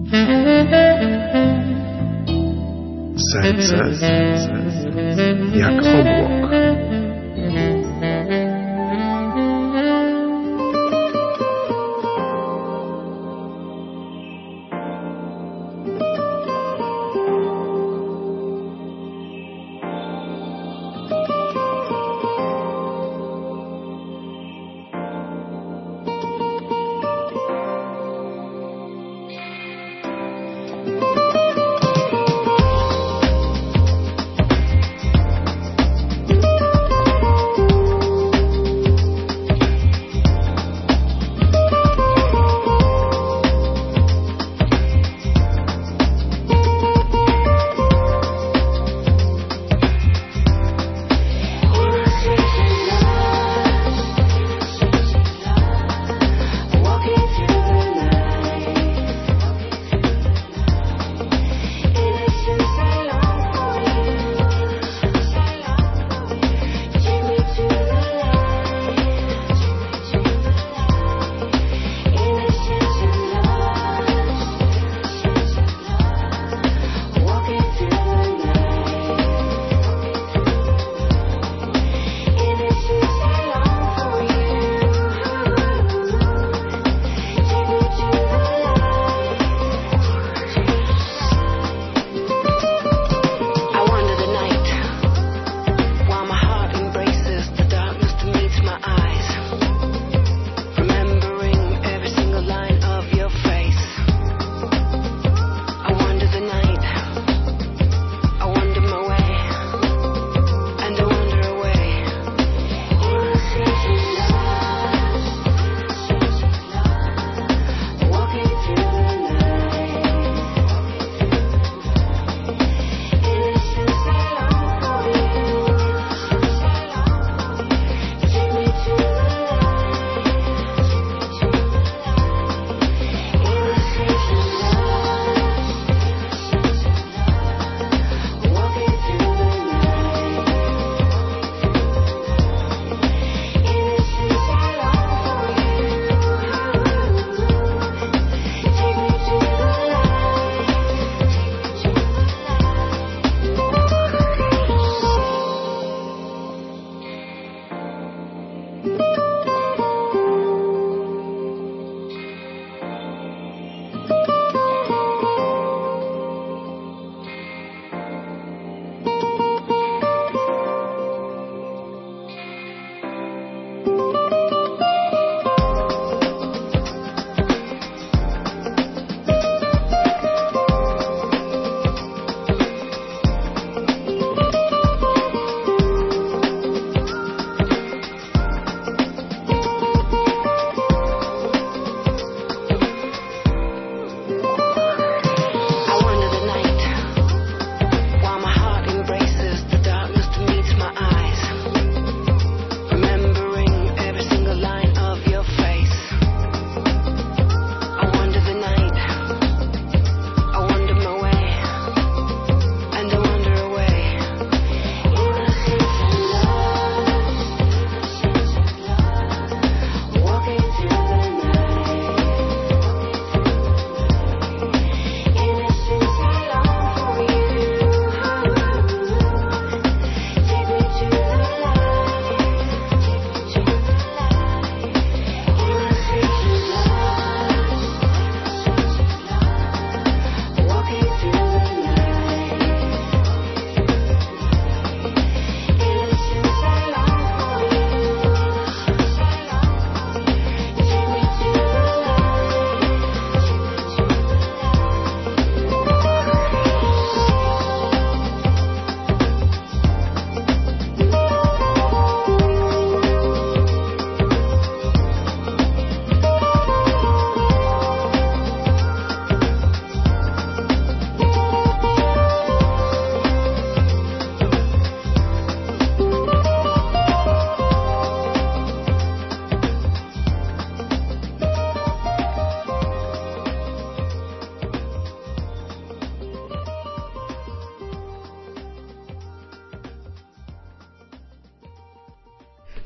Serce jak obłok.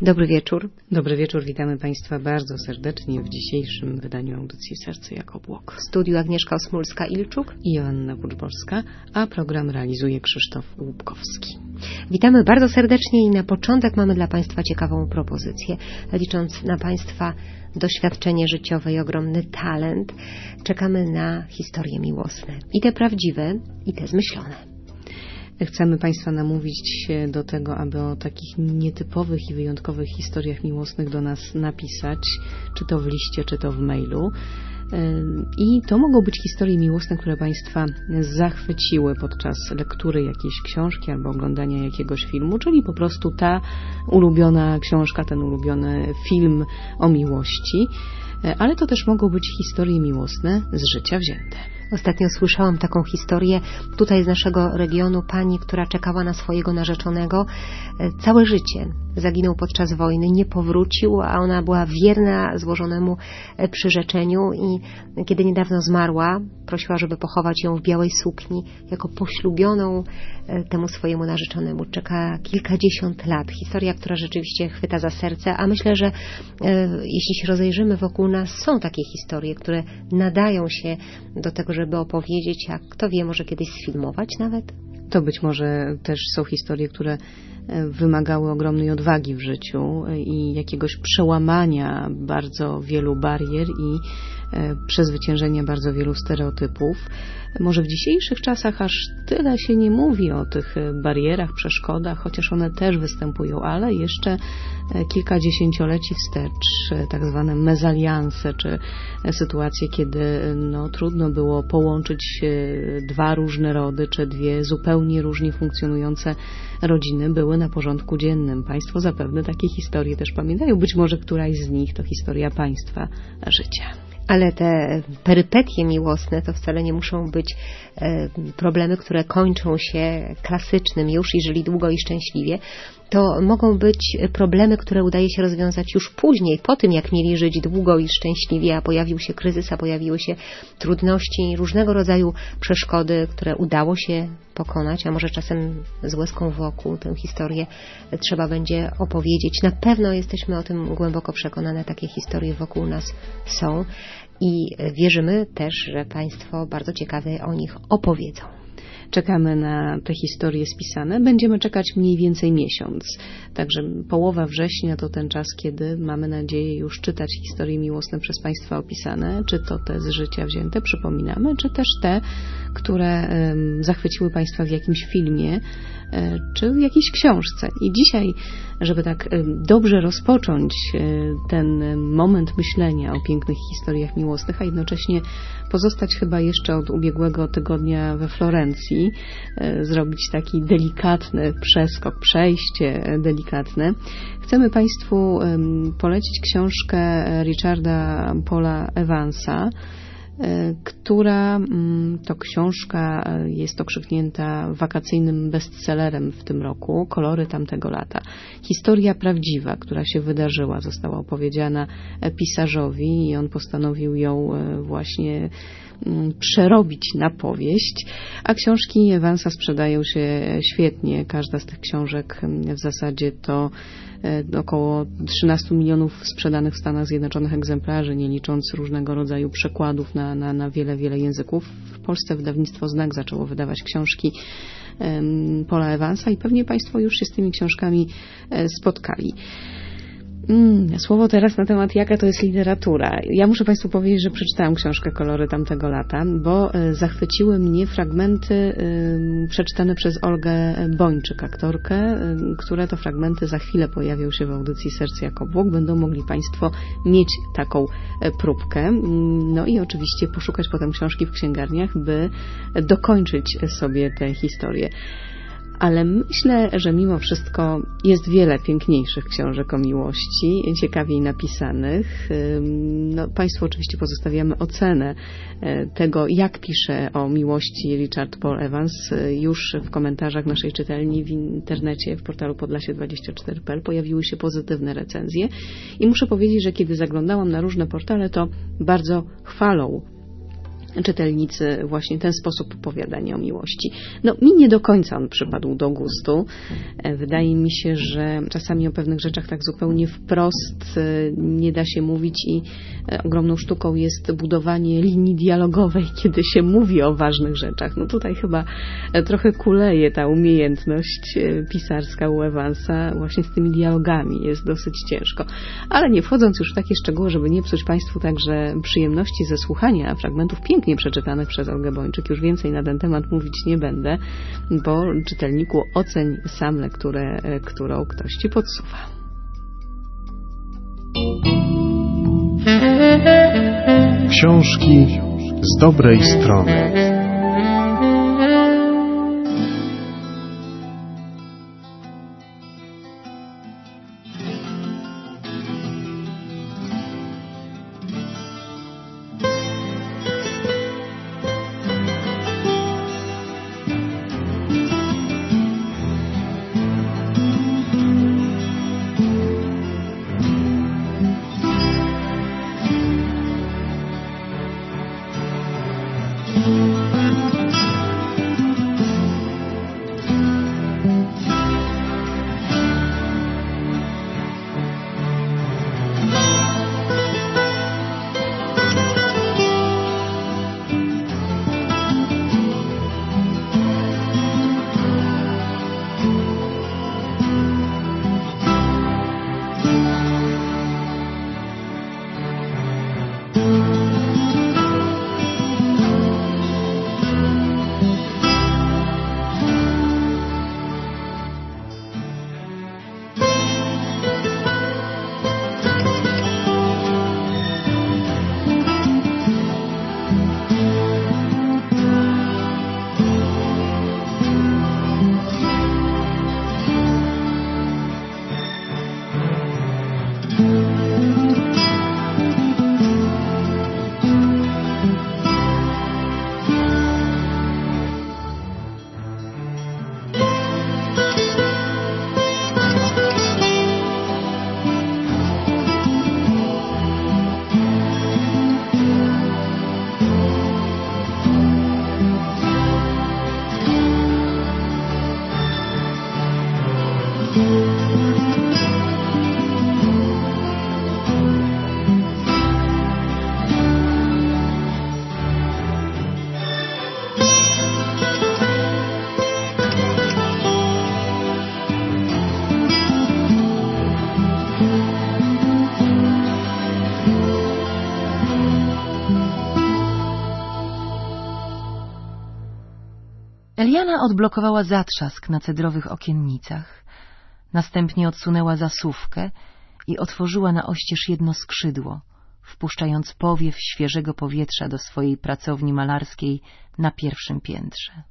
Dobry wieczór. Dobry wieczór, witamy Państwa bardzo serdecznie w dzisiejszym wydaniu audycji Serce jak obłok. W studiu Agnieszka Osmulska-Ilczuk i Joanna Buczborska, a program realizuje Krzysztof Łupkowski. Witamy bardzo serdecznie i na początek mamy dla Państwa ciekawą propozycję. Licząc na Państwa doświadczenie życiowe i ogromny talent, czekamy na historie miłosne. I te prawdziwe, i te zmyślone. Chcemy Państwa namówić do tego, aby o takich nietypowych i wyjątkowych historiach miłosnych do nas napisać, czy to w liście, czy to w mailu. I to mogą być historie miłosne, które Państwa zachwyciły podczas lektury jakiejś książki albo oglądania jakiegoś filmu, czyli po prostu ta ulubiona książka, ten ulubiony film o miłości. Ale to też mogą być historie miłosne z życia wzięte. Ostatnio słyszałam taką historię tutaj z naszego regionu, pani, która czekała na swojego narzeczonego całe życie. Zaginął podczas wojny, nie powrócił, a ona była wierna złożonemu przyrzeczeniu i kiedy niedawno zmarła, prosiła, żeby pochować ją w białej sukni jako poślubioną temu swojemu narzeczonemu. Czeka kilkadziesiąt lat. Historia, która rzeczywiście chwyta za serce, a myślę, że jeśli się rozejrzymy wokół nas, są takie historie, które nadają się do tego, żeby opowiedzieć, a kto wie, może kiedyś sfilmować nawet. To być może też są historie, które wymagały ogromnej odwagi w życiu i jakiegoś przełamania bardzo wielu barier i przezwyciężenia bardzo wielu stereotypów. Może w dzisiejszych czasach aż tyle się nie mówi o tych barierach, przeszkodach, chociaż one też występują, ale jeszcze kilka dziesięcioleci wstecz tak zwane mezalianse, czy sytuacje, kiedy trudno było połączyć dwa różne rody, czy dwie zupełnie różnie funkcjonujące rodziny, były na porządku dziennym. Państwo zapewne takie historie też pamiętają. Być może któraś z nich to historia Państwa życia. Ale te perypetie miłosne to wcale nie muszą być problemy, które kończą się klasycznym już i żyli długo i szczęśliwie. To mogą być problemy, które udaje się rozwiązać już później, po tym jak mieli żyć długo i szczęśliwie, a pojawił się kryzys, a pojawiły się trudności, różnego rodzaju przeszkody, które udało się pokonać, a może czasem z łezką wokół tę historię trzeba będzie opowiedzieć. Na pewno jesteśmy o tym głęboko przekonane, takie historie wokół nas są i wierzymy też, że Państwo bardzo ciekawie o nich opowiedzą. Czekamy na te historie spisane. Będziemy czekać mniej więcej miesiąc. Także połowa września to ten czas, kiedy mamy nadzieję już czytać historie miłosne przez Państwa opisane, czy to te z życia wzięte, przypominamy, czy też te, które zachwyciły Państwa w jakimś filmie, czy w jakiejś książce. I dzisiaj, żeby tak dobrze rozpocząć ten moment myślenia o pięknych historiach miłosnych, a jednocześnie pozostać chyba jeszcze od ubiegłego tygodnia we Florencji, zrobić taki delikatny przeskok, przejście delikatne. Chcemy Państwu polecić książkę Richarda Paula Evansa, która to książka jest okrzyknięta wakacyjnym bestsellerem w tym roku, Kolory tamtego lata. Historia prawdziwa, która się wydarzyła, została opowiedziana pisarzowi i on postanowił ją właśnie przerobić na powieść, a książki Evansa sprzedają się świetnie. Każda z tych książek w zasadzie to około 13 milionów sprzedanych w Stanach Zjednoczonych egzemplarzy, nie licząc różnego rodzaju przekładów na wiele, wiele języków. W Polsce wydawnictwo Znak zaczęło wydawać książki Paula Evansa i pewnie Państwo już się z tymi książkami spotkali. Słowo teraz na temat, jaka to jest literatura. Ja muszę Państwu powiedzieć, że przeczytałam książkę Kolory tamtego lata, bo zachwyciły mnie fragmenty przeczytane przez Olgę Bończyk, aktorkę, które to fragmenty za chwilę pojawią się w audycji Serce jak obłok. Będą mogli Państwo mieć taką próbkę. No i oczywiście poszukać potem książki w księgarniach, by dokończyć sobie tę historię. Ale myślę, że mimo wszystko jest wiele piękniejszych książek o miłości, ciekawiej napisanych. Państwu oczywiście pozostawiamy ocenę tego, jak pisze o miłości Richard Paul Evans już w komentarzach naszej czytelni w internecie, w portalu Podlasie24.pl pojawiły się pozytywne recenzje i muszę powiedzieć, że kiedy zaglądałam na różne portale, to bardzo chwalą czytelnicy właśnie ten sposób opowiadania o miłości. No, mi nie do końca on przypadł do gustu. Wydaje mi się, że czasami o pewnych rzeczach tak zupełnie wprost nie da się mówić i ogromną sztuką jest budowanie linii dialogowej, kiedy się mówi o ważnych rzeczach. No tutaj chyba trochę kuleje ta umiejętność pisarska u Evansa właśnie z tymi dialogami. Jest dosyć ciężko. Ale nie wchodząc już w takie szczegóły, żeby nie psuć Państwu także przyjemności ze słuchania fragmentów pięknie przeczytanych przez Olgę Bończyk. Już więcej na ten temat mówić nie będę, bo czytelniku oceń sam lekturę, którą ktoś Ci podsuwa. Książki z dobrej strony. Eliana odblokowała zatrzask na cedrowych okiennicach, następnie odsunęła zasuwkę i otworzyła na oścież jedno skrzydło, wpuszczając powiew świeżego powietrza do swojej pracowni malarskiej na pierwszym piętrze.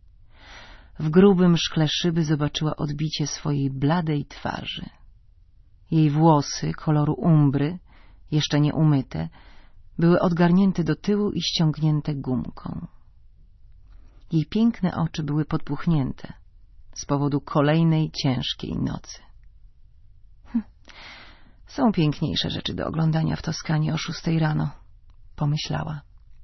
W grubym szkle szyby zobaczyła odbicie swojej bladej twarzy. Jej włosy koloru umbry, jeszcze nie umyte, były odgarnięte do tyłu i ściągnięte gumką. Jej piękne oczy były podpuchnięte z powodu kolejnej ciężkiej nocy. Są piękniejsze rzeczy do oglądania w Toskanii o 6 rano, pomyślała.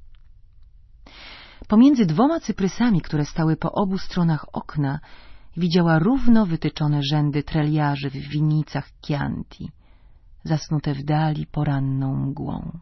Pomiędzy 2 cyprysami, które stały po obu stronach okna, widziała równo wytyczone rzędy treliarzy w winnicach Chianti, zasnute w dali poranną mgłą.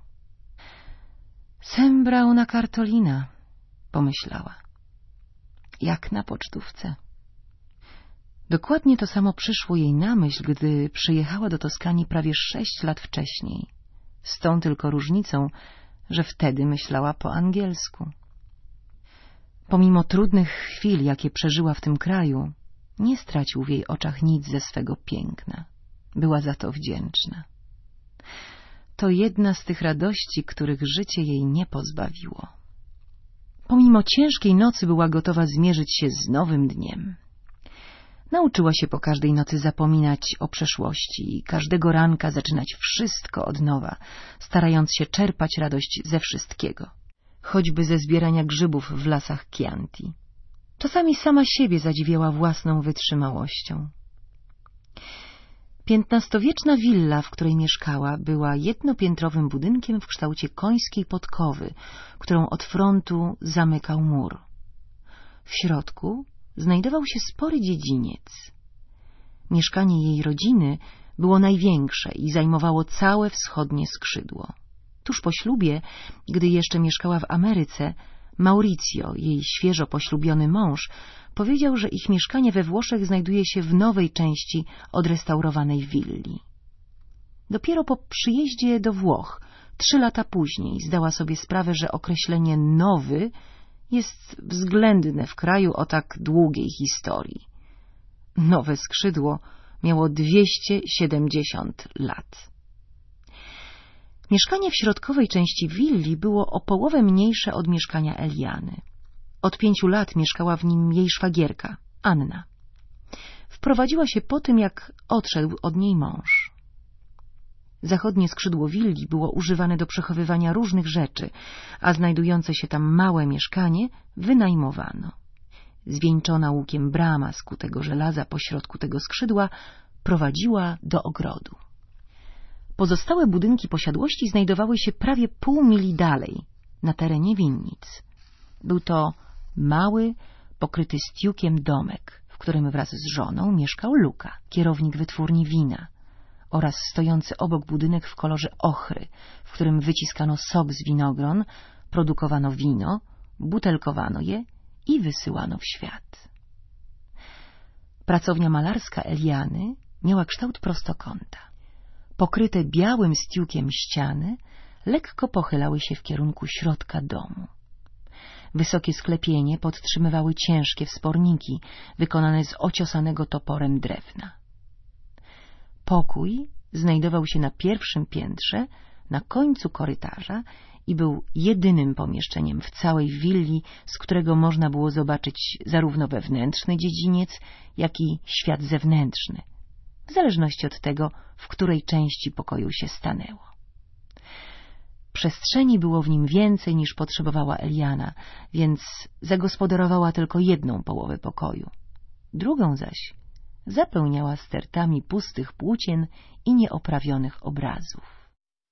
Sembra una cartolina, pomyślała. Jak na pocztówce. Dokładnie to samo przyszło jej na myśl, gdy przyjechała do Toskanii prawie 6 lat wcześniej. Z tą tylko różnicą, że wtedy myślała po angielsku. Pomimo trudnych chwil, jakie przeżyła w tym kraju, nie stracił w jej oczach nic ze swego piękna. Była za to wdzięczna. To jedna z tych radości, których życie jej nie pozbawiło. Pomimo ciężkiej nocy była gotowa zmierzyć się z nowym dniem. Nauczyła się po każdej nocy zapominać o przeszłości i każdego ranka zaczynać wszystko od nowa, starając się czerpać radość ze wszystkiego, choćby ze zbierania grzybów w lasach Chianti. Czasami sama siebie zadziwiała własną wytrzymałością. XV-wieczna willa, w której mieszkała, była jednopiętrowym budynkiem w kształcie końskiej podkowy, którą od frontu zamykał mur. W środku znajdował się spory dziedziniec. Mieszkanie jej rodziny było największe i zajmowało całe wschodnie skrzydło. Tuż po ślubie, gdy jeszcze mieszkała w Ameryce, Mauricio, jej świeżo poślubiony mąż, powiedział, że ich mieszkanie we Włoszech znajduje się w nowej części odrestaurowanej willi. Dopiero po przyjeździe do Włoch, 3 lata później, zdała sobie sprawę, że określenie nowy jest względne w kraju o tak długiej historii. Nowe skrzydło miało 270 lat. Mieszkanie w środkowej części willi było o połowę mniejsze od mieszkania Eliany. Od 5 lat mieszkała w nim jej szwagierka, Anna. Wprowadziła się po tym, jak odszedł od niej mąż. Zachodnie skrzydło willi było używane do przechowywania różnych rzeczy, a znajdujące się tam małe mieszkanie wynajmowano. Zwieńczona łukiem brama z kutego żelaza pośrodku tego skrzydła prowadziła do ogrodu. Pozostałe budynki posiadłości znajdowały się prawie pół mili dalej, na terenie winnic. Był to mały, pokryty stiukiem domek, w którym wraz z żoną mieszkał Luca, kierownik wytwórni wina, oraz stojący obok budynek w kolorze ochry, w którym wyciskano sok z winogron, produkowano wino, butelkowano je i wysyłano w świat. Pracownia malarska Eliany miała kształt prostokąta. Pokryte białym stiukiem ściany lekko pochylały się w kierunku środka domu. Wysokie sklepienie podtrzymywały ciężkie wsporniki wykonane z ociosanego toporem drewna. Pokój znajdował się na pierwszym piętrze, na końcu korytarza i był jedynym pomieszczeniem w całej willi, z którego można było zobaczyć zarówno wewnętrzny dziedziniec, jak i świat zewnętrzny, w zależności od tego, w której części pokoju się stanęło. Przestrzeni było w nim więcej niż potrzebowała Eliana, więc zagospodarowała tylko jedną połowę pokoju. Drugą zaś zapełniała stertami pustych płócien i nieoprawionych obrazów.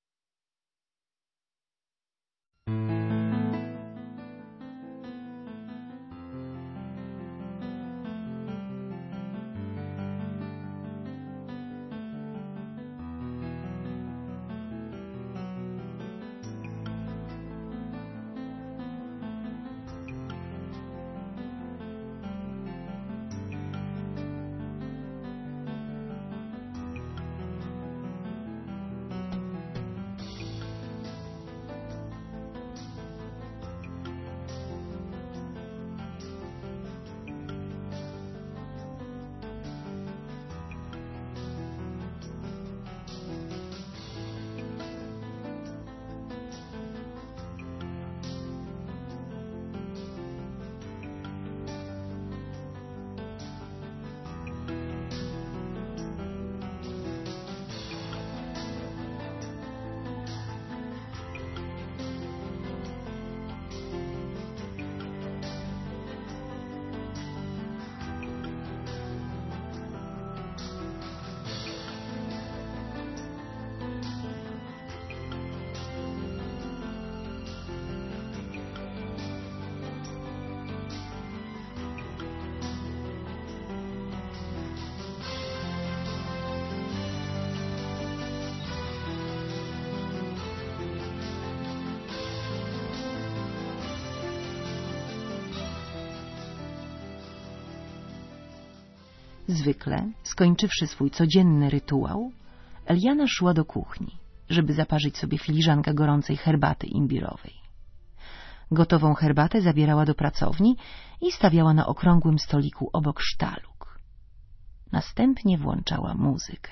Zwykle, skończywszy swój codzienny rytuał, Eliana szła do kuchni, żeby zaparzyć sobie filiżankę gorącej herbaty imbirowej. Gotową herbatę zabierała do pracowni i stawiała na okrągłym stoliku obok sztalug. Następnie włączała muzykę.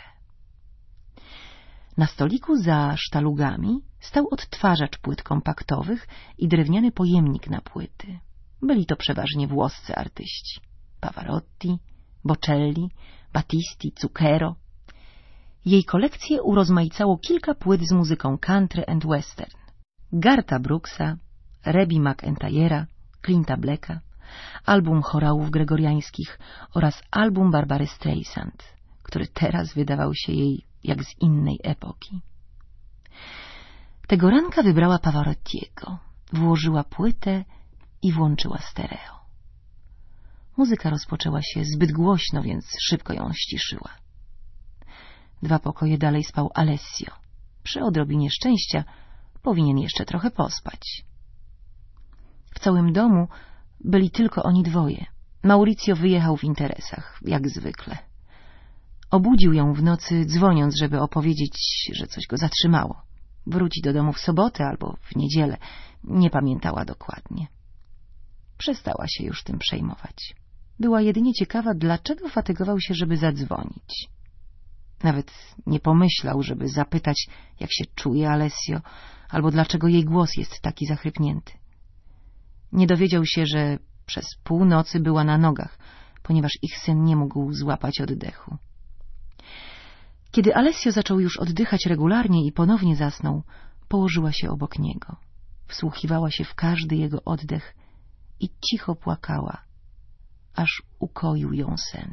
Na stoliku za sztalugami stał odtwarzacz płyt kompaktowych i drewniany pojemnik na płyty. Byli to przeważnie włoscy artyści: Pavarotti, Bocelli, Battisti, Zucchero. Jej kolekcję urozmaicało kilka płyt z muzyką country and western: Gartha Brooksa, Rebie McEntire'a, Clint'a Blacka, album chorałów gregoriańskich oraz album Barbary Streisand, który teraz wydawał się jej jak z innej epoki. Tego ranka wybrała Pavarottiego, włożyła płytę i włączyła stereo. Muzyka rozpoczęła się zbyt głośno, więc szybko ją ściszyła. 2 pokoje dalej spał Alessio. Przy odrobinie szczęścia powinien jeszcze trochę pospać. W całym domu byli tylko oni 2. Maurizio wyjechał w interesach, jak zwykle. Obudził ją w nocy, dzwoniąc, żeby opowiedzieć, że coś go zatrzymało. Wróci do domu w sobotę albo w niedzielę. Nie pamiętała dokładnie. Przestała się już tym przejmować. Była jedynie ciekawa, dlaczego fatygował się, żeby zadzwonić. Nawet nie pomyślał, żeby zapytać, jak się czuje Alessio, albo dlaczego jej głos jest taki zachrypnięty. Nie dowiedział się, że przez północy była na nogach, ponieważ ich syn nie mógł złapać oddechu. Kiedy Alessio zaczął już oddychać regularnie i ponownie zasnął, położyła się obok niego. Wsłuchiwała się w każdy jego oddech i cicho płakała, aż ukoił ją sen.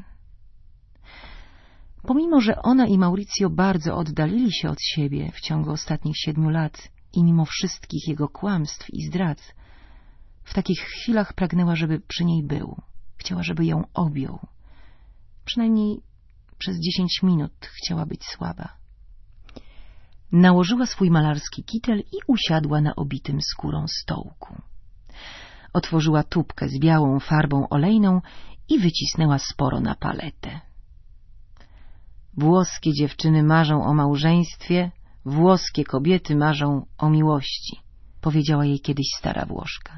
Pomimo że ona i Maurizio bardzo oddalili się od siebie w ciągu ostatnich 7 lat i mimo wszystkich jego kłamstw i zdrad, w takich chwilach pragnęła, żeby przy niej był. Chciała, żeby ją objął. Przynajmniej przez 10 minut chciała być słaba. Nałożyła swój malarski kitel i usiadła na obitym skórą stołku. Otworzyła tubkę z białą farbą olejną i wycisnęła sporo na paletę. Włoskie dziewczyny marzą o małżeństwie, włoskie kobiety marzą o miłości, powiedziała jej kiedyś stara Włoszka.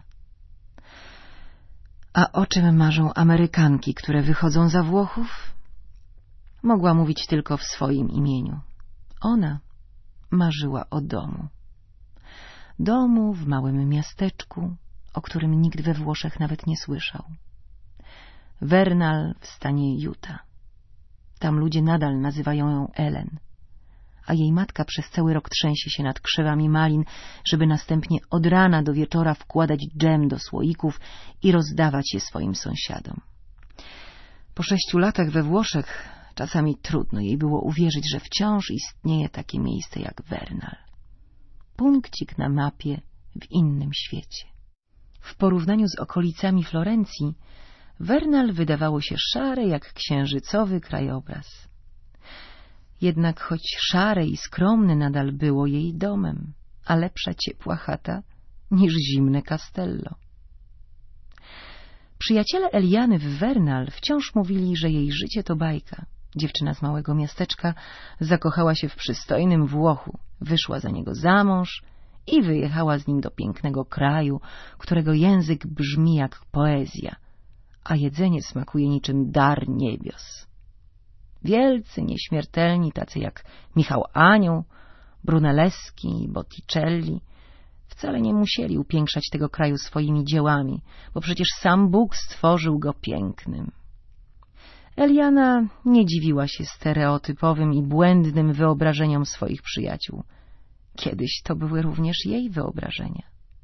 A o czym marzą Amerykanki, które wychodzą za Włochów? Mogła mówić tylko w swoim imieniu. Ona marzyła o domu. Domu w małym miasteczku, o którym nikt we Włoszech nawet nie słyszał. Vernal w stanie Utah. Tam ludzie nadal nazywają ją Ellen, a jej matka przez cały rok trzęsie się nad krzewami malin, żeby następnie od rana do wieczora wkładać dżem do słoików i rozdawać je swoim sąsiadom. Po 6 latach we Włoszech czasami trudno jej było uwierzyć, że wciąż istnieje takie miejsce jak Vernal. Punkcik na mapie w innym świecie. W porównaniu z okolicami Florencji Vernal wydawało się szare jak księżycowy krajobraz. Jednak choć szare i skromne nadal było jej domem, a lepsza ciepła chata niż zimne castello. Przyjaciele Eliany w Vernal wciąż mówili, że jej życie to bajka. Dziewczyna z małego miasteczka zakochała się w przystojnym Włochu, wyszła za niego za mąż i wyjechała z nim do pięknego kraju, którego język brzmi jak poezja, a jedzenie smakuje niczym dar niebios. Wielcy, nieśmiertelni, tacy jak Michał Anioł, Brunelleschi i Botticelli, wcale nie musieli upiększać tego kraju swoimi dziełami, bo przecież sam Bóg stworzył go pięknym. Eliana nie dziwiła się stereotypowym i błędnym wyobrażeniom swoich przyjaciół. Kiedyś to były również jej wyobrażenia.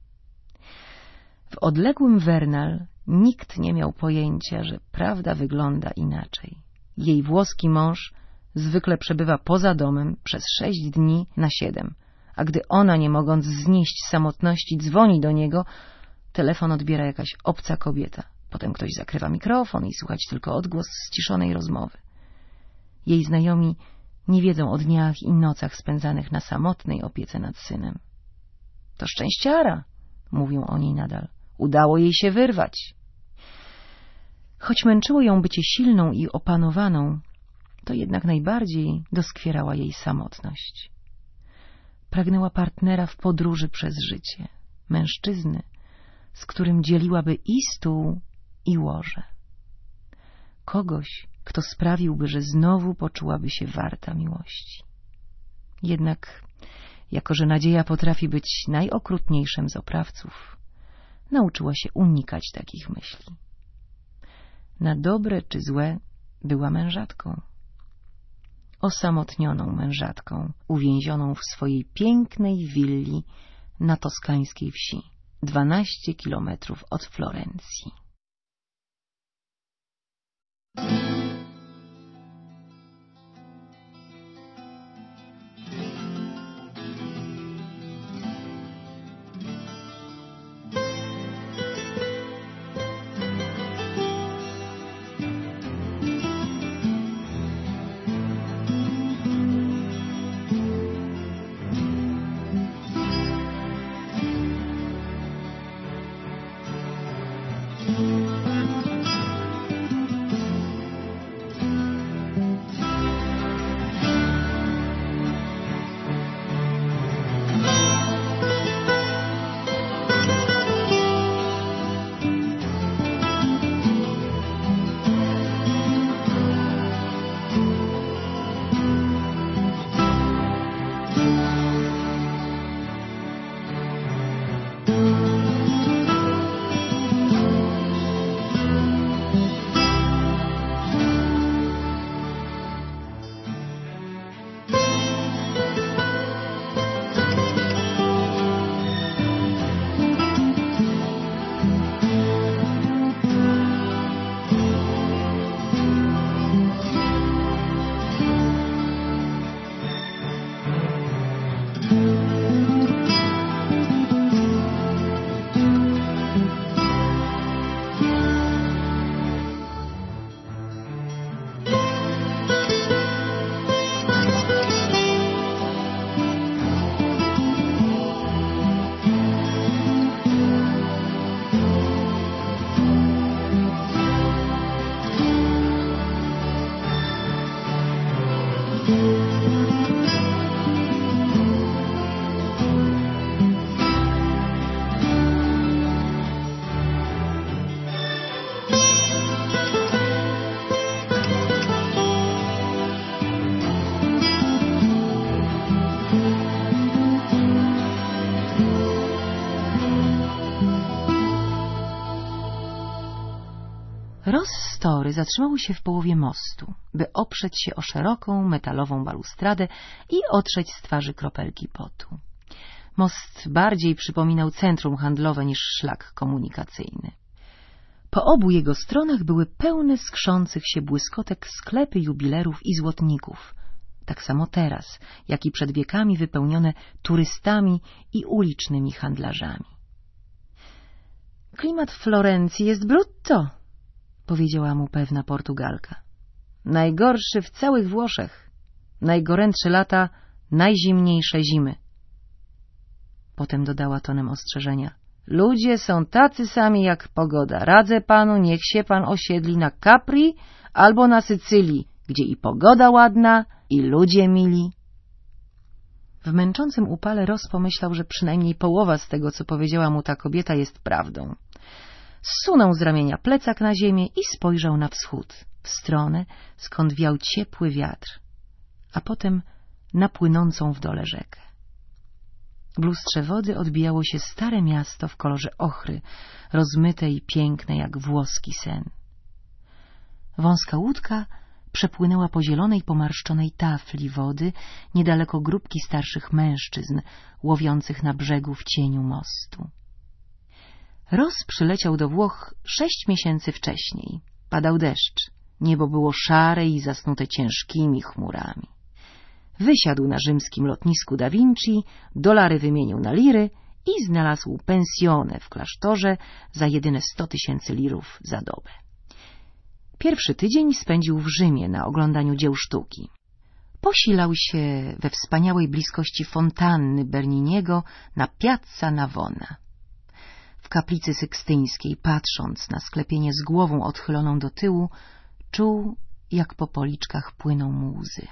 W odległym Vernal nikt nie miał pojęcia, że prawda wygląda inaczej. Jej włoski mąż zwykle przebywa poza domem przez 6 dni na 7, a gdy ona, nie mogąc znieść samotności, dzwoni do niego, telefon odbiera jakaś obca kobieta. Potem ktoś zakrywa mikrofon i słychać tylko odgłos ściszonej rozmowy. Jej znajomi nie wiedzą o dniach i nocach spędzanych na samotnej opiece nad synem. To szczęściara, mówią o niej nadal. Udało jej się wyrwać. Choć męczyło ją bycie silną i opanowaną, to jednak najbardziej doskwierała jej samotność. Pragnęła partnera w podróży przez życie, mężczyzny, z którym dzieliłaby i stół, i łoże. Kogoś, kto sprawiłby, że znowu poczułaby się warta miłości. Jednak, jako że nadzieja potrafi być najokrutniejszym z oprawców, nauczyła się unikać takich myśli. Na dobre czy złe była mężatką. Osamotnioną mężatką, uwięzioną w swojej pięknej willi na toskańskiej wsi, 12 kilometrów od Florencji. Ross Story zatrzymały się w połowie mostu, by oprzeć się o szeroką, metalową balustradę i otrzeć z twarzy kropelki potu. Most bardziej przypominał centrum handlowe niż szlak komunikacyjny. Po obu jego stronach były pełne skrzących się błyskotek sklepy jubilerów i złotników, tak samo teraz, jak i przed wiekami wypełnione turystami i ulicznymi handlarzami. Klimat w Florencji jest brutto, powiedziała mu pewna Portugalka. Najgorszy w całych Włoszech. Najgorętsze lata, najzimniejsze zimy. Potem dodała tonem ostrzeżenia. Ludzie są tacy sami jak pogoda. Radzę panu, niech się pan osiedli na Capri albo na Sycylii, gdzie i pogoda ładna, i ludzie mili. W męczącym upale Ross pomyślał, że przynajmniej połowa z tego, co powiedziała mu ta kobieta, jest prawdą. Zsunął z ramienia plecak na ziemię i spojrzał na wschód, w stronę, skąd wiał ciepły wiatr, a potem na płynącą w dole rzekę. W lustrze wody odbijało się stare miasto w kolorze ochry, rozmyte i piękne jak włoski sen. Wąska łódka przepłynęła po zielonej, pomarszczonej tafli wody niedaleko grupki starszych mężczyzn, łowiących na brzegu w cieniu mostu. Ross przyleciał do Włoch 6 miesięcy wcześniej. Padał deszcz, niebo było szare i zasnute ciężkimi chmurami. Wysiadł na rzymskim lotnisku Da Vinci, dolary wymienił na liry i znalazł pensjonę w klasztorze za jedyne 100 000 lirów za dobę. Pierwszy tydzień spędził w Rzymie na oglądaniu dzieł sztuki. Posilał się we wspaniałej bliskości fontanny Berniniego na Piazza Navona. W kaplicy sykstyńskiej, patrząc na sklepienie z głową odchyloną do tyłu, czuł, jak po policzkach płyną mu łzy.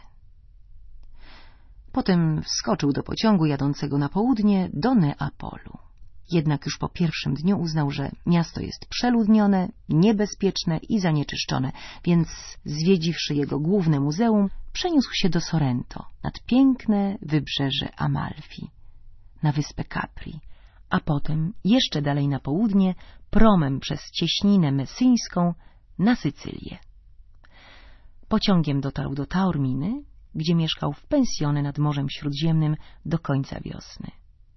Potem wskoczył do pociągu jadącego na południe do Neapolu. Jednak już po pierwszym dniu uznał, że miasto jest przeludnione, niebezpieczne i zanieczyszczone, więc zwiedziwszy jego główne muzeum, przeniósł się do Sorrento, nad piękne wybrzeże Amalfi, na wyspę Capri, a potem jeszcze dalej na południe, promem przez cieśninę messyńską na Sycylię. Pociągiem dotarł do Taorminy, gdzie mieszkał w pensjonie nad Morzem Śródziemnym do końca wiosny.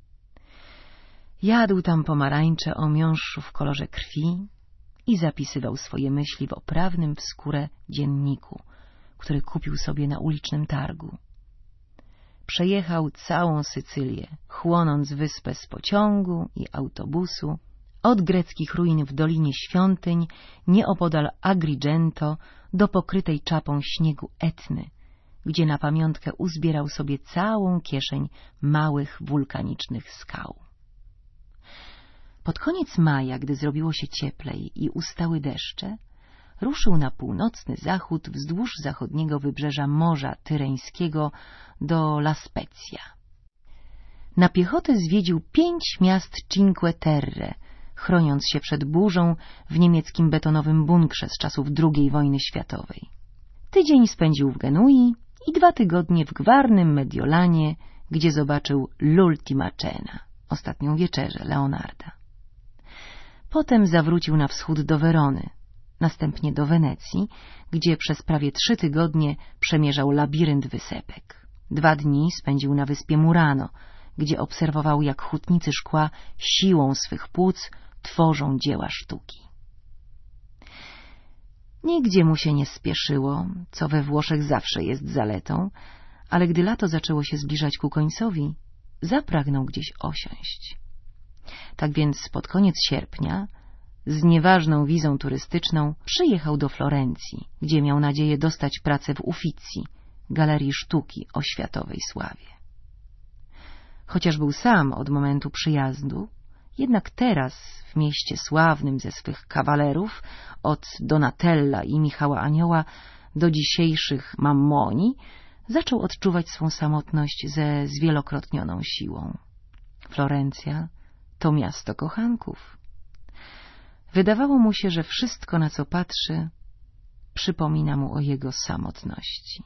Jadł tam pomarańcze o miąższu w kolorze krwi i zapisywał swoje myśli w oprawnym w skórę dzienniku, który kupił sobie na ulicznym targu. Przejechał całą Sycylię, chłonąc wyspę z pociągu i autobusu, od greckich ruin w Dolinie Świątyń, nieopodal Agrigento, do pokrytej czapą śniegu Etny, gdzie na pamiątkę uzbierał sobie całą kieszeń małych wulkanicznych skał. Pod koniec maja, gdy zrobiło się cieplej i ustały deszcze, ruszył na północny zachód wzdłuż zachodniego wybrzeża Morza Tyreńskiego do La Spezia. Na piechotę zwiedził 5 miast Cinque Terre, chroniąc się przed burzą w niemieckim betonowym bunkrze z czasów II wojny światowej. Tydzień spędził w Genui i 2 tygodnie w gwarnym Mediolanie, gdzie zobaczył l'ultima cena, ostatnią wieczerzę Leonarda. Potem zawrócił na wschód do Werony, następnie do Wenecji, gdzie przez prawie 3 tygodnie przemierzał labirynt wysepek. 2 dni spędził na wyspie Murano, gdzie obserwował, jak hutnicy szkła siłą swych płuc tworzą dzieła sztuki. Nigdzie mu się nie spieszyło, co we Włoszech zawsze jest zaletą, ale gdy lato zaczęło się zbliżać ku końcowi, zapragnął gdzieś osiąść. Tak więc pod koniec sierpnia z nieważną wizą turystyczną przyjechał do Florencji, gdzie miał nadzieję dostać pracę w Uffizi, galerii sztuki o światowej sławie. Chociaż był sam od momentu przyjazdu, jednak teraz w mieście sławnym ze swych kawalerów, od Donatella i Michała Anioła do dzisiejszych Mammoni, zaczął odczuwać swą samotność ze zwielokrotnioną siłą. Florencja to miasto kochanków. Wydawało mu się, że wszystko, na co patrzy, przypomina mu o jego samotności.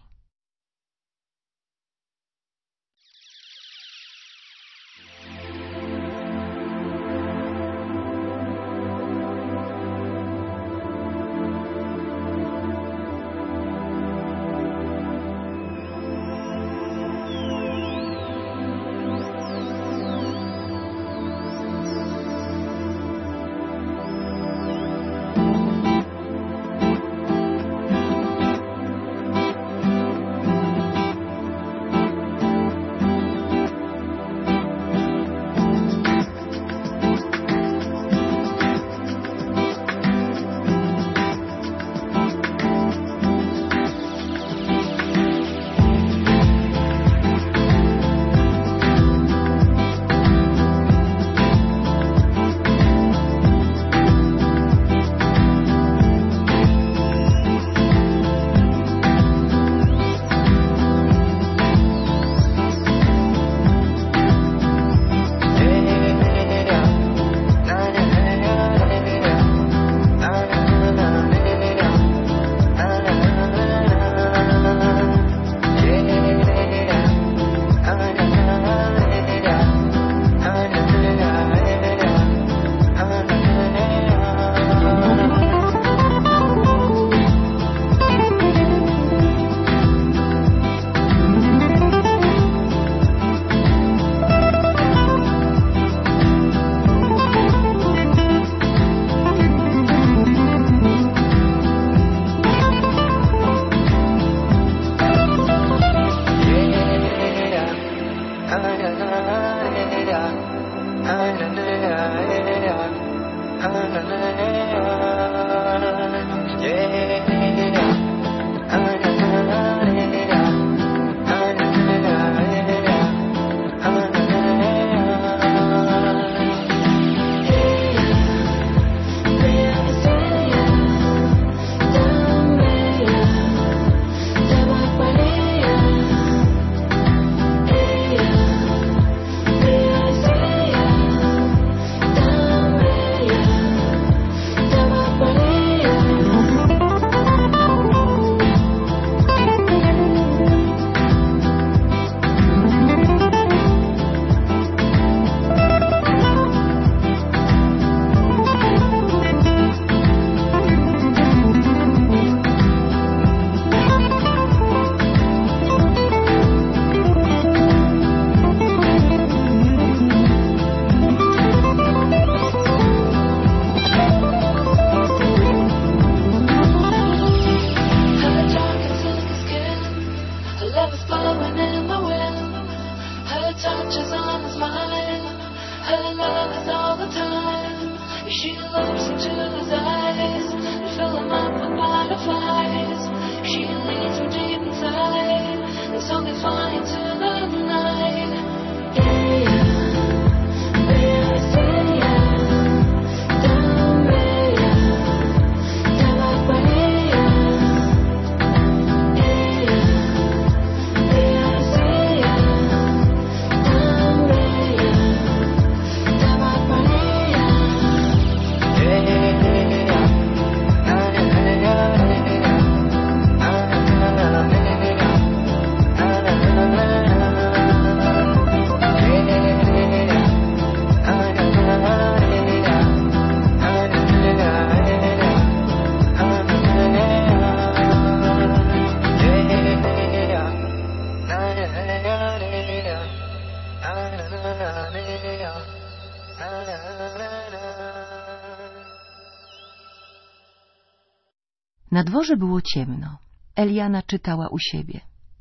Na dworze było ciemno. Eliana czytała u siebie.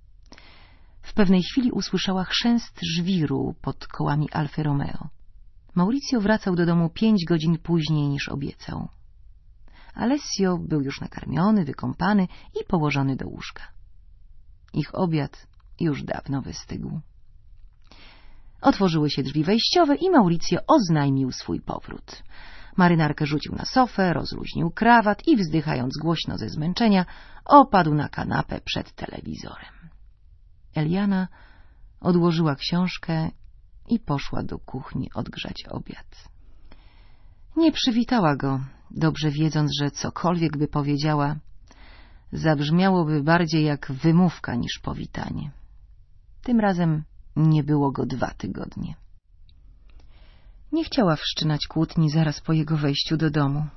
W pewnej chwili usłyszała chrzęst żwiru pod kołami Alfy Romeo. Maurizio wracał do domu 5 godzin później niż obiecał. Alessio był już nakarmiony, wykąpany i położony do łóżka. Ich obiad już dawno wystygł. Otworzyły się drzwi wejściowe i Maurizio oznajmił swój powrót. Marynarkę rzucił na sofę, rozluźnił krawat i, wzdychając głośno ze zmęczenia, opadł na kanapę przed telewizorem. Eliana odłożyła książkę i poszła do kuchni odgrzać obiad. Nie przywitała go, dobrze wiedząc, że cokolwiek by powiedziała, zabrzmiałoby bardziej jak wymówka niż powitanie. Tym razem nie było go 2 tygodnie. Nie chciała wszczynać kłótni zaraz po jego wejściu do domu.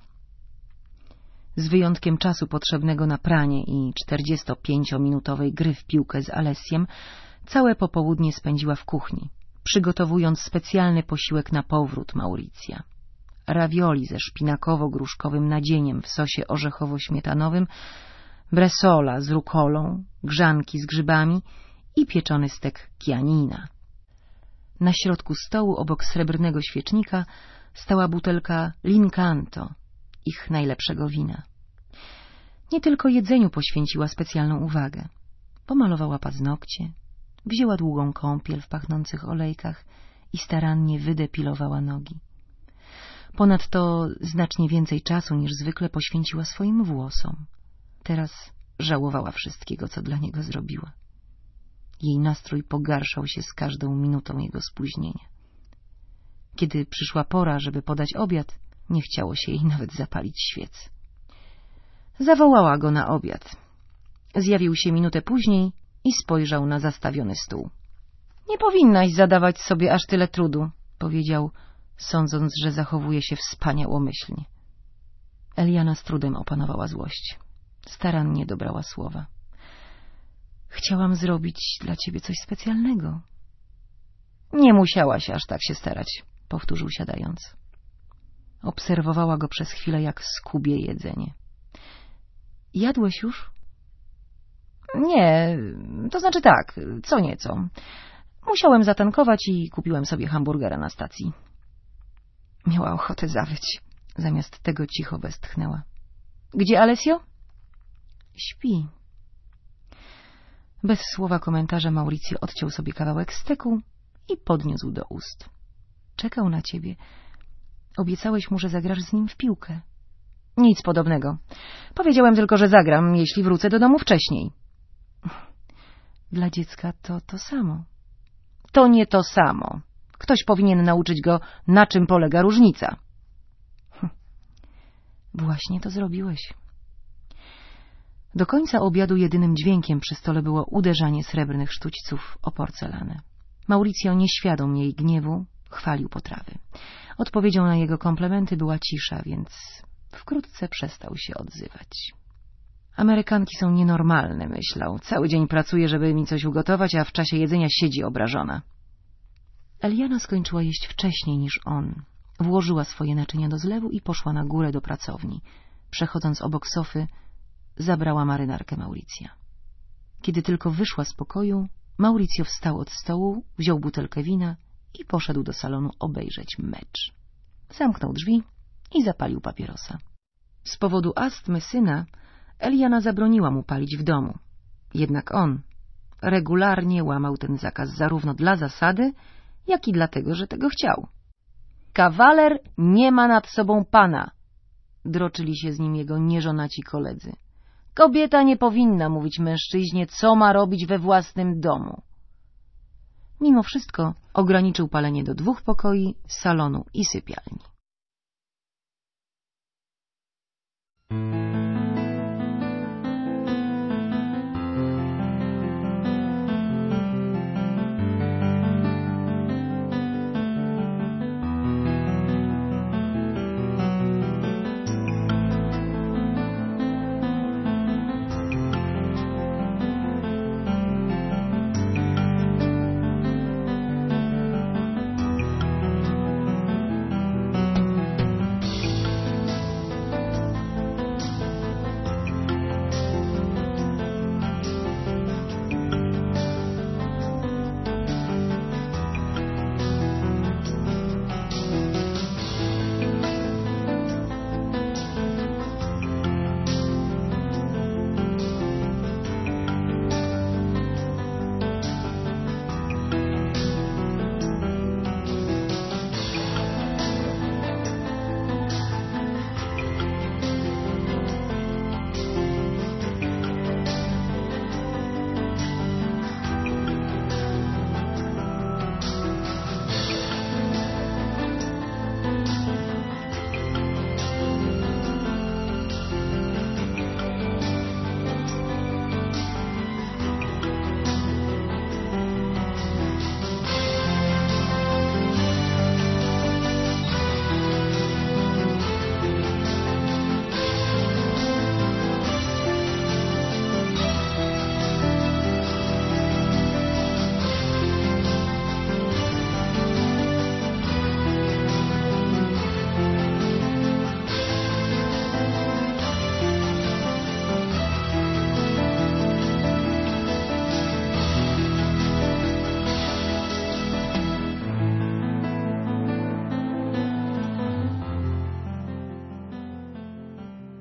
Z wyjątkiem czasu potrzebnego na pranie i 45-minutowej gry w piłkę z Alessiem, całe popołudnie spędziła w kuchni, przygotowując specjalny posiłek na powrót Mauricja. Ravioli ze szpinakowo-gruszkowym nadzieniem w sosie orzechowo-śmietanowym, bresola z rukolą, grzanki z grzybami i pieczony stek chianina. Na środku stołu, obok srebrnego świecznika, stała butelka Lincanto, ich najlepszego wina. Nie tylko jedzeniu poświęciła specjalną uwagę. Pomalowała paznokcie, wzięła długą kąpiel w pachnących olejkach i starannie wydepilowała nogi. Ponadto znacznie więcej czasu niż zwykle poświęciła swoim włosom. Teraz żałowała wszystkiego, co dla niego zrobiła. Jej nastrój pogarszał się z każdą minutą jego spóźnienia. Kiedy przyszła pora, żeby podać obiad, nie chciało się jej nawet zapalić świec. Zawołała go na obiad. Zjawił się minutę później i spojrzał na zastawiony stół. — Nie powinnaś zadawać sobie aż tyle trudu — powiedział, sądząc, że zachowuje się wspaniałomyślnie. Eliana z trudem opanowała złość. Starannie dobrała słowa. — Chciałam zrobić dla ciebie coś specjalnego. — Nie musiałaś aż tak się starać — powtórzył siadając. Obserwowała go przez chwilę, jak skubie jedzenie. — Jadłeś już? — Nie, to znaczy tak, co nieco. Musiałem zatankować i kupiłem sobie hamburgera na stacji. Miała ochotę zawyć. Zamiast tego cicho westchnęła. — Gdzie Alessio? — Śpi. Bez słowa komentarza Maurizio odciął sobie kawałek steku i podniósł do ust. — Czekał na ciebie. Obiecałeś mu, że zagrasz z nim w piłkę. — Nic podobnego. Powiedziałem tylko, że zagram, jeśli wrócę do domu wcześniej. — Dla dziecka to samo. — To nie to samo. Ktoś powinien nauczyć go, na czym polega różnica. Właśnie to zrobiłeś. Do końca obiadu jedynym dźwiękiem przy stole było uderzanie srebrnych sztućców o porcelanę. Maurizio, nieświadom jej gniewu, chwalił potrawy. Odpowiedzią na jego komplementy była cisza, więc wkrótce przestał się odzywać. Amerykanki są nienormalne, myślał. Cały dzień pracuje, żeby mi coś ugotować, a w czasie jedzenia siedzi obrażona. Eliana skończyła jeść wcześniej niż on. Włożyła swoje naczynia do zlewu i poszła na górę do pracowni. Przechodząc obok sofy, zabrała marynarkę Mauricja. Kiedy tylko wyszła z pokoju, Maurizio wstał od stołu, wziął butelkę wina i poszedł do salonu obejrzeć mecz. Zamknął drzwi i zapalił papierosa. Z powodu astmy syna Eliana zabroniła mu palić w domu. Jednak on regularnie łamał ten zakaz zarówno dla zasady, jak i dlatego, że tego chciał. Kawaler nie ma nad sobą pana, droczyli się z nim jego nieżonaci koledzy. Kobieta nie powinna mówić mężczyźnie, co ma robić we własnym domu. Mimo wszystko ograniczył palenie do 2 pokoi, salonu i sypialni.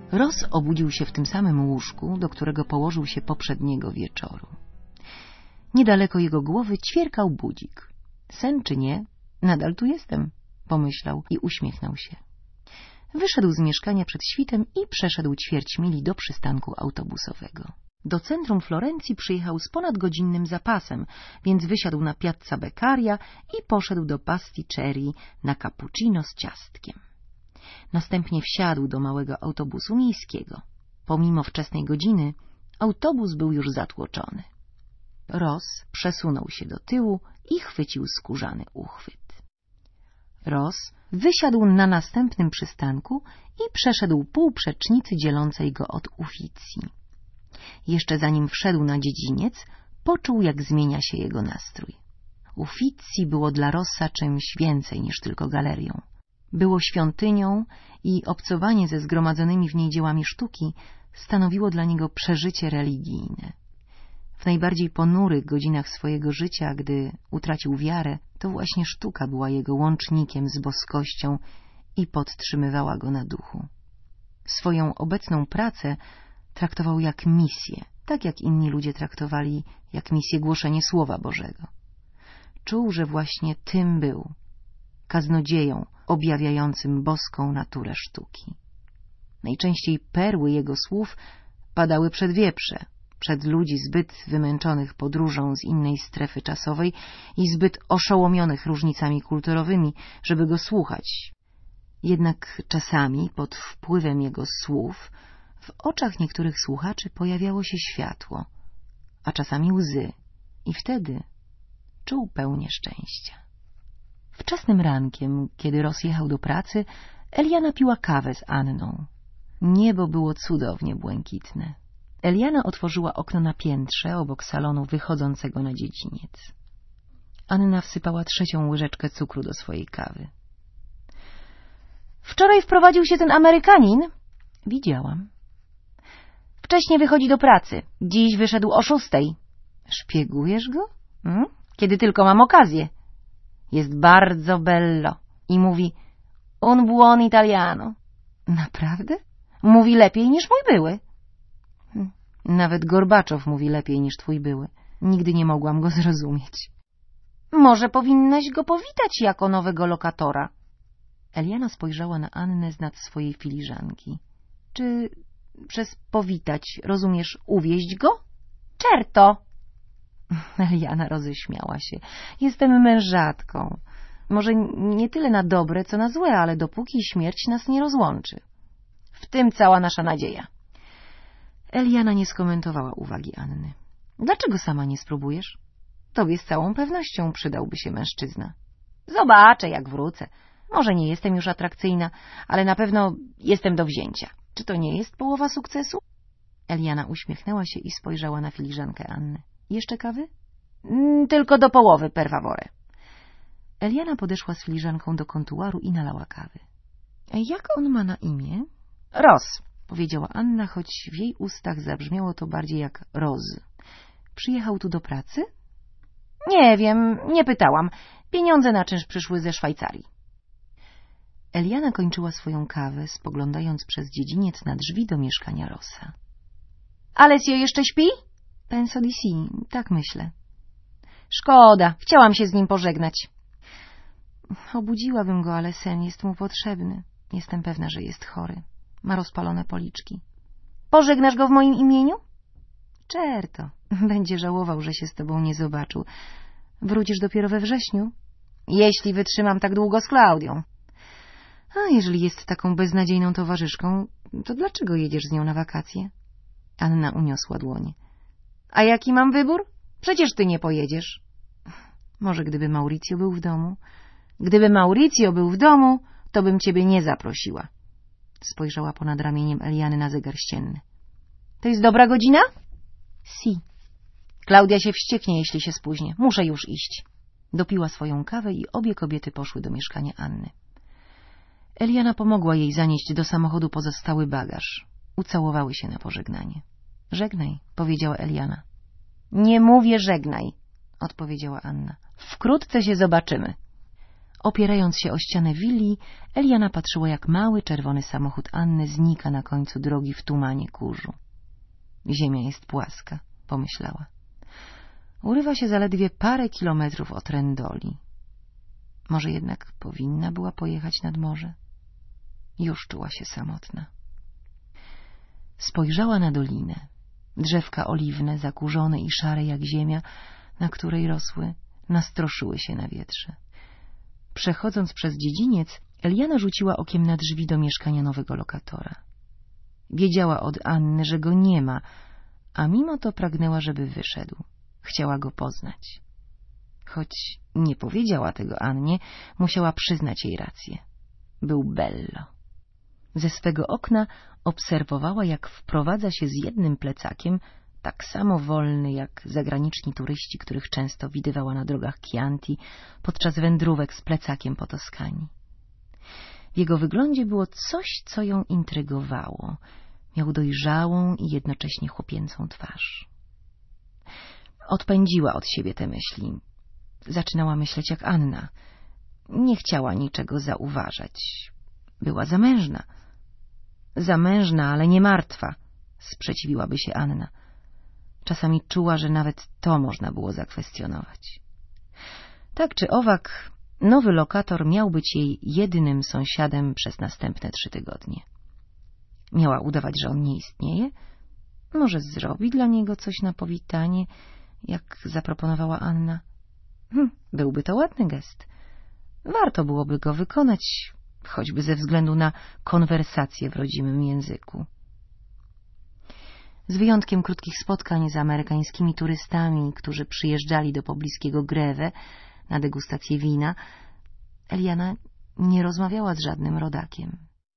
Ross obudził się w tym samym łóżku, do którego położył się poprzedniego wieczoru. Niedaleko jego głowy ćwierkał budzik. Sen czy nie, nadal tu jestem, pomyślał i uśmiechnął się. Wyszedł z mieszkania przed świtem i przeszedł ćwierć mili do przystanku autobusowego. Do centrum Florencji przyjechał z ponadgodzinnym zapasem, więc wysiadł na Piazza Beccaria i poszedł do pasticcerii na cappuccino z ciastkiem. Następnie wsiadł do małego autobusu miejskiego. Pomimo wczesnej godziny, autobus był już zatłoczony. Ross przesunął się do tyłu i chwycił skórzany uchwyt. Ross wysiadł na następnym przystanku i przeszedł pół przecznicy dzielącej go od Uffizi. Jeszcze zanim wszedł na dziedziniec, poczuł, jak zmienia się jego nastrój. Uffizi było dla Rossa czymś więcej niż tylko galerią. Było świątynią i obcowanie ze zgromadzonymi w niej dziełami sztuki stanowiło dla niego przeżycie religijne. W najbardziej ponurych godzinach swojego życia, gdy utracił wiarę, to właśnie sztuka była jego łącznikiem z boskością i podtrzymywała go na duchu. Swoją obecną pracę traktował jak misję, tak jak inni ludzie traktowali jak misję głoszenie Słowa Bożego. Czuł, że właśnie tym był, kaznodzieją objawiającym boską naturę sztuki. Najczęściej perły jego słów padały przed wieprze, przed ludzi zbyt wymęczonych podróżą z innej strefy czasowej i zbyt oszołomionych różnicami kulturowymi, żeby go słuchać. Jednak czasami pod wpływem jego słów w oczach niektórych słuchaczy pojawiało się światło, a czasami łzy i wtedy czuł pełnię szczęścia. Wczesnym rankiem, kiedy Ross jechał do pracy, Eliana piła kawę z Anną. Niebo było cudownie błękitne. Eliana otworzyła okno na piętrze obok salonu wychodzącego na dziedziniec. Anna wsypała 3. łyżeczkę cukru do swojej kawy. Wczoraj wprowadził się ten Amerykanin. Widziałam. Wcześnie wychodzi do pracy. Dziś wyszedł o 6. Szpiegujesz go? Kiedy tylko mam okazję. Jest bardzo bello i mówi un buon italiano. Naprawdę? Mówi lepiej niż mój były. Nawet Gorbaczow mówi lepiej niż twój były. Nigdy nie mogłam go zrozumieć. Może powinnaś go powitać jako nowego lokatora. Eliana spojrzała na Annę z nad swojej filiżanki. Czy przez powitać rozumiesz uwieźć go? Certo. Eliana roześmiała się. Jestem mężatką. Może nie tyle na dobre, co na złe, ale dopóki śmierć nas nie rozłączy. W tym cała nasza nadzieja. Eliana nie skomentowała uwagi Anny. Dlaczego sama nie spróbujesz? Tobie z całą pewnością przydałby się mężczyzna. Zobaczę, jak wrócę. Może nie jestem już atrakcyjna, ale na pewno jestem do wzięcia. Czy to nie jest połowa sukcesu? Eliana uśmiechnęła się i spojrzała na filiżankę Anny. Jeszcze kawy? Tylko do połowy, per favore. Eliana podeszła z filiżanką do kontuaru i nalała kawy. Jak on ma na imię? Ross, powiedziała Anna, choć w jej ustach zabrzmiało to bardziej jak Roz. Przyjechał tu do pracy? Nie wiem, nie pytałam. Pieniądze na czynsz przyszły ze Szwajcarii. Eliana kończyła swoją kawę, spoglądając przez dziedziniec na drzwi do mieszkania Rossa. Alessio jeszcze śpi? Penso di si, tak myślę. Szkoda, chciałam się z nim pożegnać. Obudziłabym go, ale sen jest mu potrzebny. Jestem pewna, że jest chory. Ma rozpalone policzki. Pożegnasz go w moim imieniu? Certo. Będzie żałował, że się z tobą nie zobaczył. Wrócisz dopiero we wrześniu? Jeśli wytrzymam tak długo z Klaudią. A jeżeli jest taką beznadziejną towarzyszką, to dlaczego jedziesz z nią na wakacje? Anna uniosła dłonie. A jaki mam wybór? Przecież ty nie pojedziesz. Może gdyby Maurizio był w domu? Gdyby Maurizio był w domu, to bym ciebie nie zaprosiła. Spojrzała ponad ramieniem Eliany na zegar ścienny. To jest dobra godzina? Si. Klaudia się wścieknie, jeśli się spóźnię. Muszę już iść. Dopiła swoją kawę i obie kobiety poszły do mieszkania Anny. Eliana pomogła jej zanieść do samochodu pozostały bagaż. Ucałowały się na pożegnanie. Żegnaj, powiedziała Eliana. Nie mówię żegnaj, odpowiedziała Anna. Wkrótce się zobaczymy. Opierając się o ścianę willi, Eliana patrzyła, jak mały czerwony samochód Anny znika na końcu drogi w tumanie kurzu. Ziemia jest płaska, pomyślała. Urywa się zaledwie parę kilometrów od Rendoli. Może jednak powinna była pojechać nad morze? Już czuła się samotna. Spojrzała na dolinę. Drzewka oliwne, zakurzone i szare jak ziemia, na której rosły, nastroszyły się na wietrze. Przechodząc przez dziedziniec, Eliana rzuciła okiem na drzwi do mieszkania nowego lokatora. Wiedziała od Anny, że go nie ma, a mimo to pragnęła, żeby wyszedł. Chciała go poznać. Choć nie powiedziała tego Annie, musiała przyznać jej rację. Był Bello. Ze swego okna obserwowała, jak wprowadza się z jednym plecakiem, tak samo wolny jak zagraniczni turyści, których często widywała na drogach Chianti podczas wędrówek z plecakiem po Toskanii. W jego wyglądzie było coś, co ją intrygowało. Miał dojrzałą i jednocześnie chłopięcą twarz. Odpędziła od siebie te myśli. Zaczynała myśleć jak Anna. Nie chciała niczego zauważać. Była zamężna. Zamężna, ale nie martwa, sprzeciwiłaby się Anna. Czasami czuła, że nawet to można było zakwestionować. Tak czy owak, nowy lokator miał być jej jedynym sąsiadem przez następne 3 tygodnie. Miała udawać, że on nie istnieje? Może zrobi dla niego coś na powitanie, jak zaproponowała Anna? Byłby to ładny gest. Warto byłoby go wykonać, choćby ze względu na konwersację w rodzimym języku. Z wyjątkiem krótkich spotkań z amerykańskimi turystami, którzy przyjeżdżali do pobliskiego Greve na degustację wina, Eliana nie rozmawiała z żadnym rodakiem.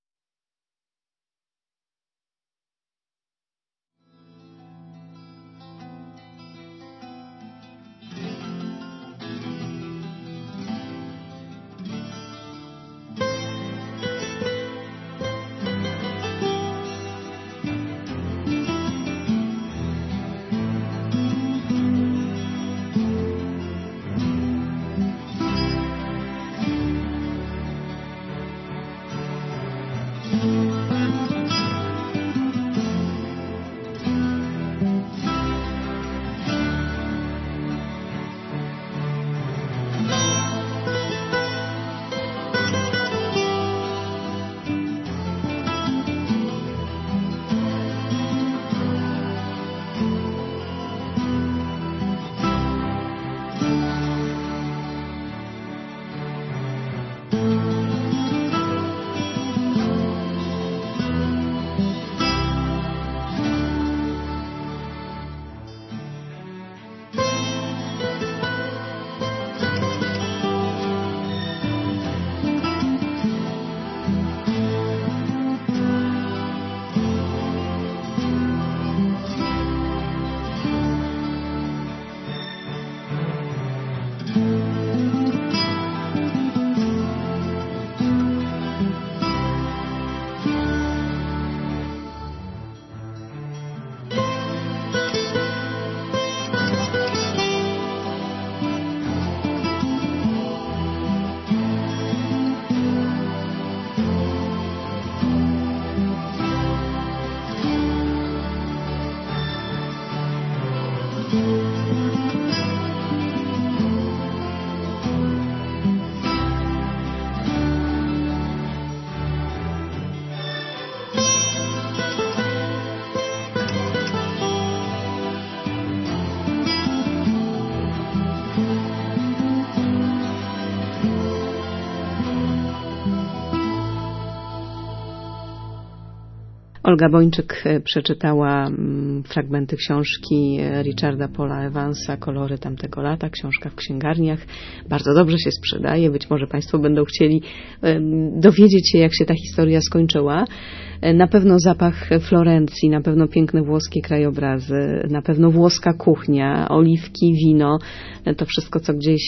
Olga Bończyk przeczytała fragmenty książki Richarda Paula Evansa Kolory tamtego lata, książka w księgarniach. Bardzo dobrze się sprzedaje. Być może Państwo będą chcieli dowiedzieć się, jak się ta historia skończyła. Na pewno zapach Florencji, na pewno piękne włoskie krajobrazy, na pewno włoska kuchnia, oliwki, wino, to wszystko, co gdzieś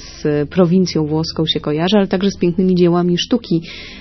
z prowincją włoską się kojarzy, ale także z pięknymi dziełami sztuki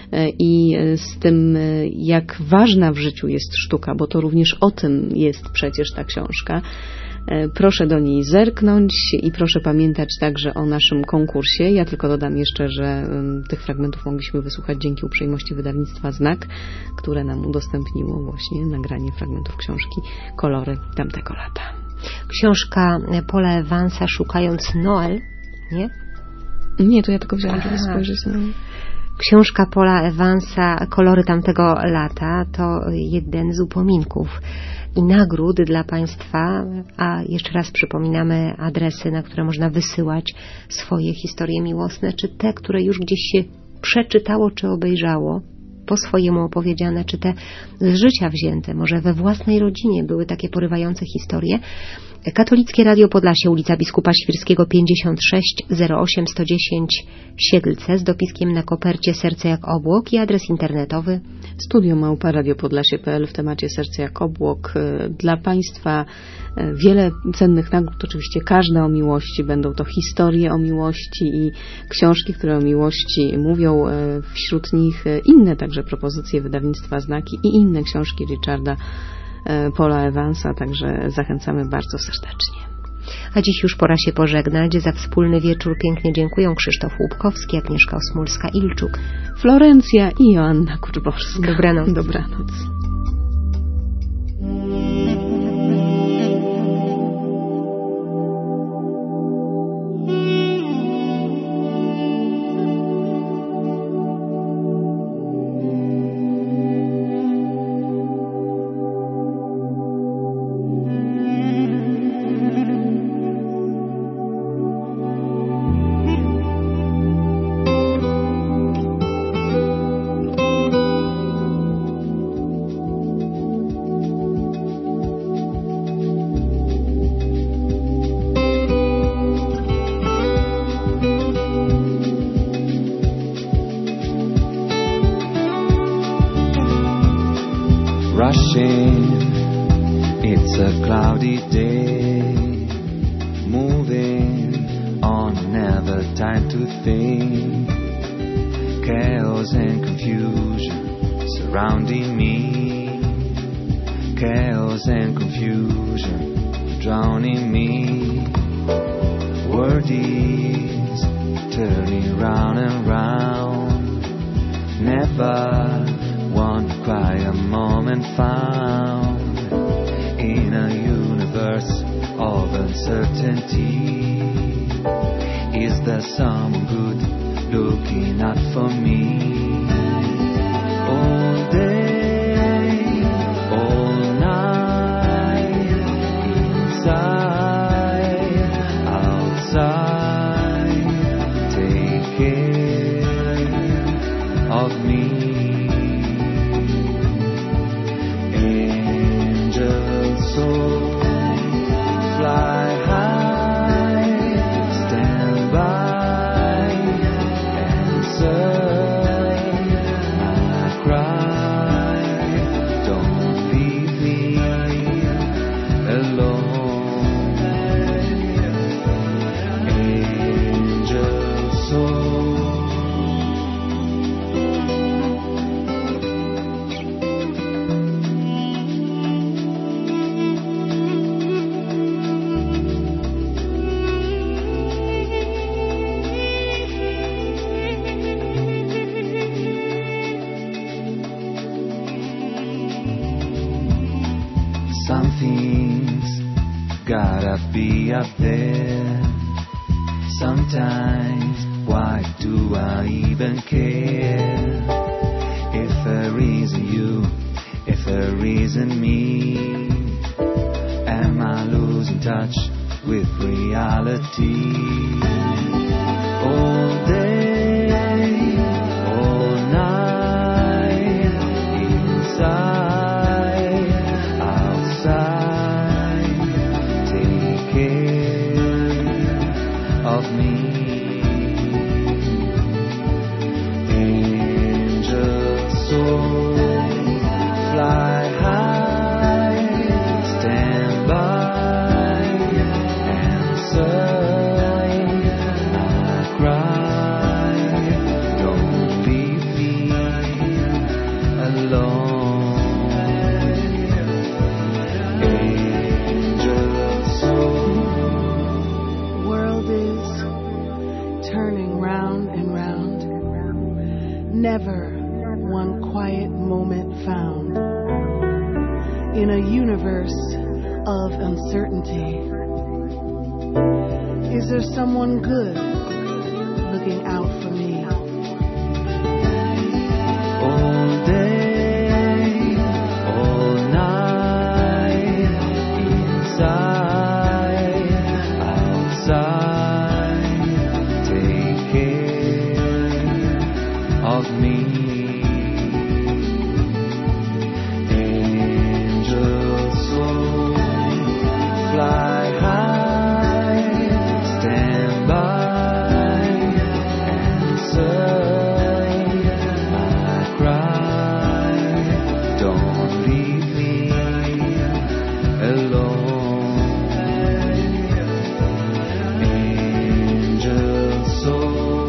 i z tym, jak ważna w życiu jest sztuka, bo to również o tym jest przecież ta książka. Proszę do niej zerknąć i proszę pamiętać także o naszym konkursie. Ja tylko dodam jeszcze, że tych fragmentów mogliśmy wysłuchać dzięki uprzejmości wydawnictwa Znak, które nam udostępniło właśnie nagranie fragmentów książki Kolory tamtego lata. Książka Paula Evansa Szukając Noel, nie? Nie, to ja tylko wziąłam, żeby spojrzeć na... Książka Paula Evansa Kolory tamtego lata to jeden z upominków i nagród dla Państwa, a jeszcze raz przypominamy adresy, na które można wysyłać swoje historie miłosne, czy te, które już gdzieś się przeczytało, czy obejrzało, po swojemu opowiedziane, czy te z życia wzięte, może we własnej rodzinie były takie porywające historie. Katolickie Radio Podlasie, ulica Biskupa Świrskiego 56 08 110 Siedlce, z dopiskiem na kopercie Serce jak obłok i adres internetowy studio@radiopodlasie.pl w temacie Serce jak obłok. Dla Państwa wiele cennych nagród, oczywiście każda o miłości, będą to historie o miłości i książki, które o miłości mówią, wśród nich inne także propozycje wydawnictwa Znaki i inne książki Richarda Paula Evansa, także zachęcamy bardzo serdecznie. A dziś już pora się pożegnać. Za wspólny wieczór pięknie dziękuję Krzysztof Łupkowski, Agnieszka Osmulska-Ilczuk, Florencja i Joanna Kuczborska. Dobranoc. Dobranoc. Rushing, it's a cloudy day, moving on, never time to think, chaos and confusion surrounding me, chaos and confusion drowning me, world is turning round and round, never one quiet moment found in a universe of uncertainty. Is there someone good looking out for me? All day, all night, inside, outside, take care of me. Something's gotta be up there. Sometimes, why do I even care? If there isn't you, if there isn't me, am I losing touch with reality? All day, all night, inside. never one quiet moment found in a universe of uncertainty? Is there someone good looking out for me? All day, all night, inside, outside, take care of me. Angel soul, fly high, stand by, answer my cry. Don't leave me alone. Angel soul.